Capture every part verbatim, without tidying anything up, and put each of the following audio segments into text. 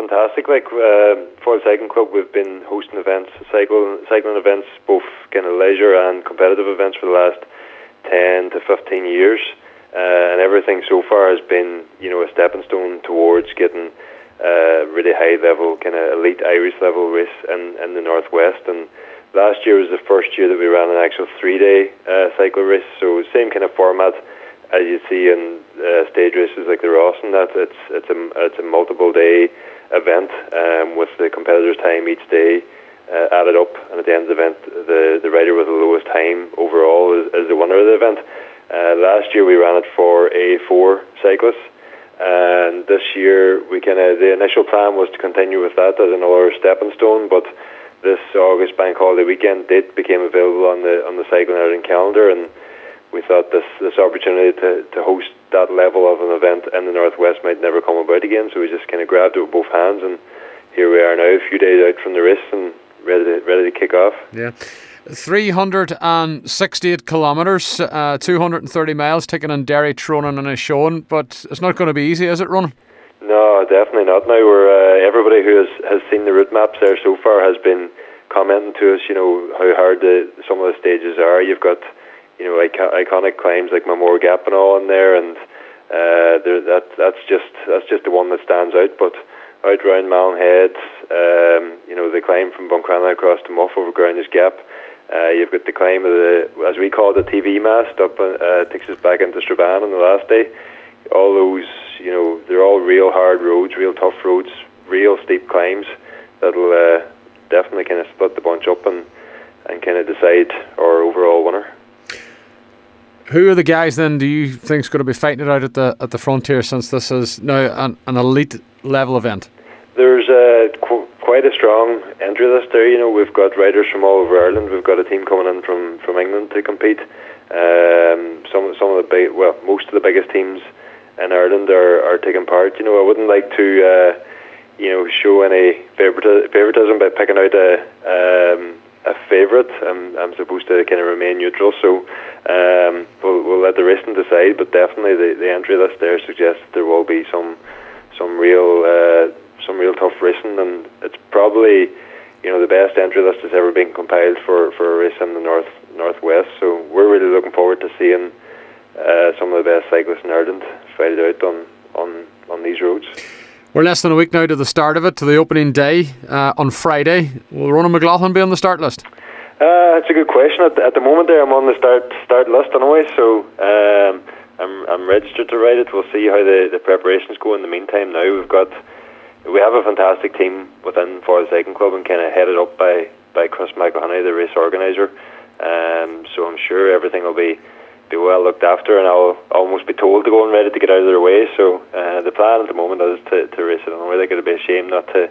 fantastic. Like uh, Foyle Cycling Club, we've been hosting events, cycle, cycling events, both kind of leisure and competitive events for the last ten to fifteen years, uh, and everything so far has been, you know, a stepping stone towards getting uh, really high level, kind of elite Irish level race in, in the Northwest. And last year was the first year that we ran an actual three-day uh, cycle race, so same kind of format as you see in uh, stage races like the Ross, and that it's it's a it's a multiple day event um, with the competitors' time each day uh, added up, and at the end of the event, the the rider with the lowest time overall is, is the winner of the event. Uh, last year we ran it for A four cyclists, and this year we kind of the initial plan was to continue with that as another stepping stone, but this August bank holiday weekend date became available on the on the Cycling Ireland calendar, and we thought this this opportunity to, to host that level of an event in the Northwest might never come about again, so we just kind of grabbed it with both hands, and here we are now, a few days out from the race and ready to, ready to kick off. Yeah. three hundred sixty-eight kilometres, uh, two hundred thirty miles, taken in Derry, Tronan and Ishone, but it's not going to be easy, is it, Ronan? No, definitely not. Now, we're, uh, everybody who has, has seen the route maps there so far has been commenting to us, you know, how hard the, some of the stages are. You've got, you know, iconic climbs like Mamore Gap and all in there, and uh, there, that that's just that's just the one that stands out. But out round Malin Head, um, you know, the climb from Buncrana across to Muff over Grounders Gap. Uh, you've got the climb of the, as we call it, the T V mast up, uh, takes us back into Strabane on the last day. All those, you know, they're all real hard roads, real tough roads, real steep climbs that'll uh, definitely kind of split the bunch up and and kind of decide our overall winner. Who are the guys then do you think is going to be fighting it out at the at the frontier, since this is now an, an elite level event? There's uh, qu- quite a strong entry list there. You know, we've got riders from all over Ireland. We've got a team coming in from, from England to compete. Um, some some of the big, well, most of the biggest teams in Ireland are, are taking part. You know, I wouldn't like to uh, you know show any favoriti- favoritism by picking out a um, a favourite. I'm, I'm supposed to kind of remain neutral, so um, we'll, we'll let the racing decide, but definitely the, the entry list there suggests there will be some some real uh, some real tough racing, and it's probably, you know, the best entry list has ever been compiled for, for a race in the north northwest, so we're really looking forward to seeing uh, some of the best cyclists in Ireland fight it out on, on, on these roads. We're less than a week now to the start of it, to the opening day uh, on Friday. Will Ronan McLaughlin be on the start list? Uh, it's a good question. At the, at the moment there, I'm on the start start list anyway, so um, I'm I'm registered to ride it. We'll see how the, the preparations go in the meantime. Now we've got we have a fantastic team within Foyle Cycling Club, and kind of headed up by, by Chris McElhenney, the race organiser. Um, so I'm sure everything will be be well looked after, and I'll almost be told to go and ready to get out of their way. So uh, the plan at the moment is to, to race it anyway. Like, it'd be a shame not to,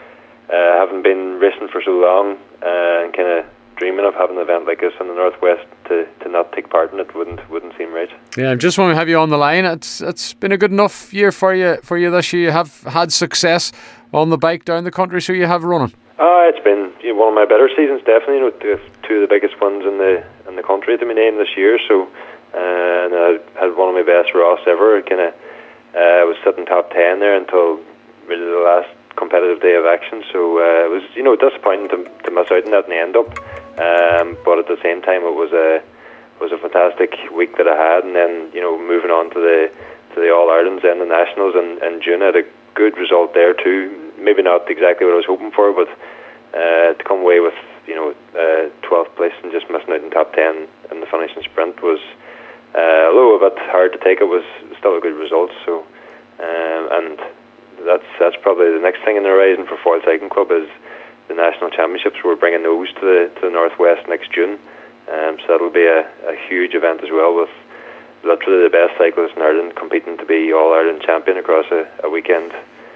uh, having been racing for so long uh, and kind of dreaming of having an event like this in the Northwest, to, to not take part in it wouldn't wouldn't seem right. Yeah, just want to have you on the line. It's it's been a good enough year for you for you this year. You have had success on the bike down the country, so you have running. Oh, it's been, you know, one of my better seasons, definitely. You know, two, two of the biggest ones in the in the country to my name this year. So, uh, and I had one of my best Ross ever. I kind of uh, was sitting top ten there until really the last competitive day of action. So uh, it was, you know, disappointing to, to miss out on that in the end up. Um, but at the same time, it was a was a fantastic week that I had, and then, you know, moving on to the to the All Irelands and the Nationals in, in June, I had a good result there too. Maybe not exactly what I was hoping for, but uh, to come away with, you know, uh, twelfth place and just missing out in top ten in the finishing sprint was, uh, although a bit hard to take, it was still a good result. So, um, and that's that's probably the next thing in the horizon for Foyle Cycling Club is the national championships. We're bringing those to the to the Northwest next June, um, so that'll be a, a huge event as well, with literally the best cyclists in Ireland competing to be All Ireland champion across a, a weekend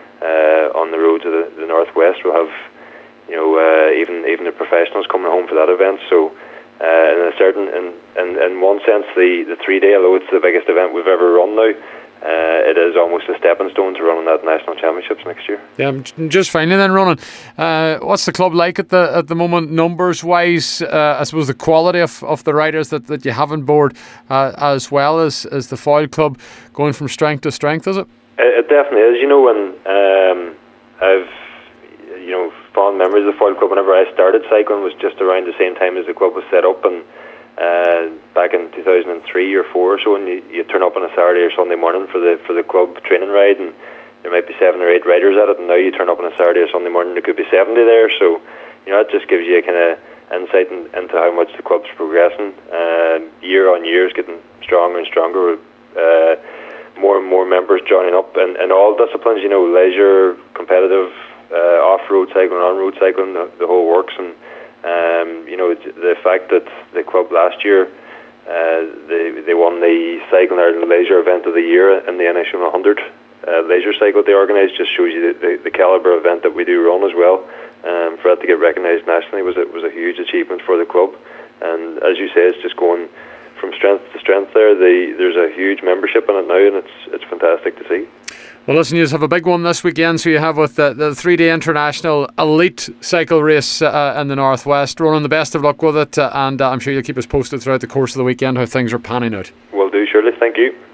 uh, on the roads of the, the Northwest. We'll have, you know, uh, even even the professionals coming home for that event. So, uh, in a certain, in, in in one sense, the the three day, although it's the biggest event we've ever run now, Uh, it is almost a stepping stone to running that national championships next year. Yeah, just finally then, Ronan, uh, what's the club like at the at the moment, numbers wise? Uh, I suppose the quality of, of the riders that, that you have on board, uh, as well as, as the Foyle Club, going from strength to strength, is it? It, it definitely is. You know, when um, I've you know fond memories of the Foyle Club. Whenever I started cycling, was just around the same time as the club was set up, and uh, back in two thousand three or four or so, and you, you turn up on a Saturday or Sunday morning for the for the club training ride, and there might be seven or eight riders at it, and now you turn up on a Saturday or Sunday morning, there could be seventy there. So you know, it just gives you a kind of insight in, into how much the club's progressing. Uh, year on year, it's getting stronger and stronger. Uh, more and more members joining up in, in all disciplines, you know, leisure, competitive, uh, off-road cycling, on-road cycling, the, the whole works. And um, you know, the fact that the club last year uh, they they won the Cycling Ireland Leisure Event of the Year in the N H one hundred uh, leisure cycle they organised just shows you the, the, the calibre of event that we do run as well. Um, for that to get recognised nationally was a, was a huge achievement for the club. And as you say, it's just going from strength to strength there. The, there's a huge membership in it now, and it's it's fantastic to see. Well, listen, you have a big one this weekend, so you have with the, the three-day international elite cycle race uh, in the Northwest. Ronan, the best of luck with it, uh, and uh, I'm sure you'll keep us posted throughout the course of the weekend how things are panning out. Will do, surely. Thank you.